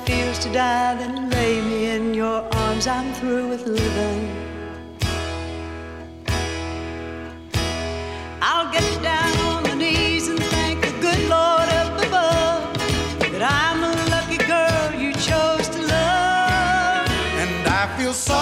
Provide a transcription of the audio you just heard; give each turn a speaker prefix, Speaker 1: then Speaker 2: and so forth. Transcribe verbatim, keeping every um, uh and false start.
Speaker 1: feels to die, then lay me in your arms. I'm through with living. I'll get you down on my knees and thank the good Lord up above that I'm the lucky girl you chose to love.
Speaker 2: And I feel so